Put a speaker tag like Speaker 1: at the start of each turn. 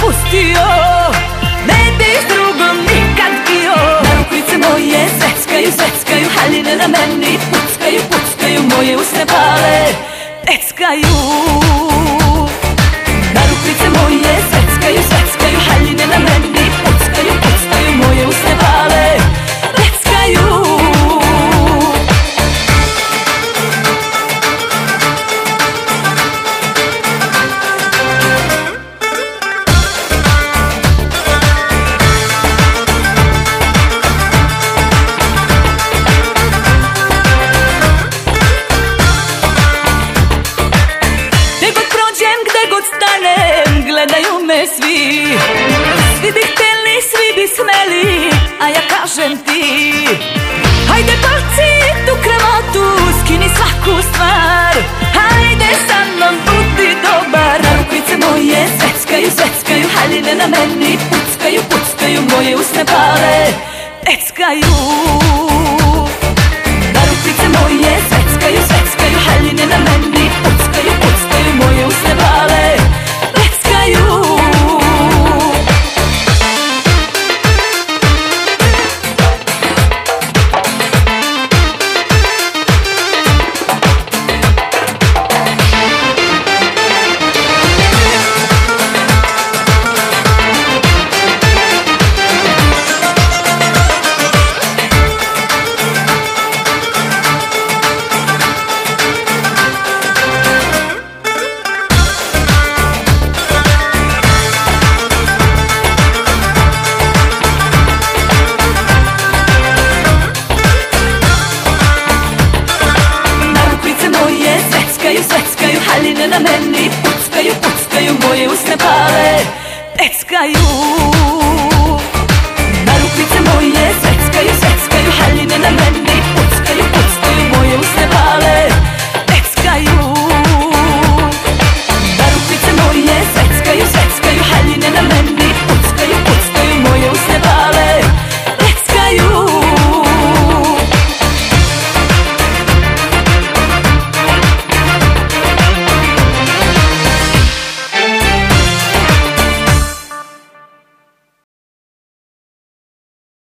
Speaker 1: pustio, ne bi s drugom nikad bio. Narukvice moje zveckaju, zveckaju, haljine na meni puckaju, puckaju, moje usne pale peckaju. Narukvice moje zveckaju, zveckaju, haljine na meni puckaju, puckaju, moje usne pale peckaju. Gledaju me svi, svi bi htjeli, svi bi smeli, a ja kažem ti, hajde baci tu kravatu, skini svaku stvar, hajde sa mnom budi dobar. Narukvice moje zveckaju, zveckaju, haljine na meni puckaju, puckaju, moje usne pale peckaju. Narukvice moje zveckaju, zveckaju, haljine na meni puckaju, puckaju, moje usne pale peckaju. Zveckaju, haljine na meni puckaju, puckaju, moje usne pale peckaju.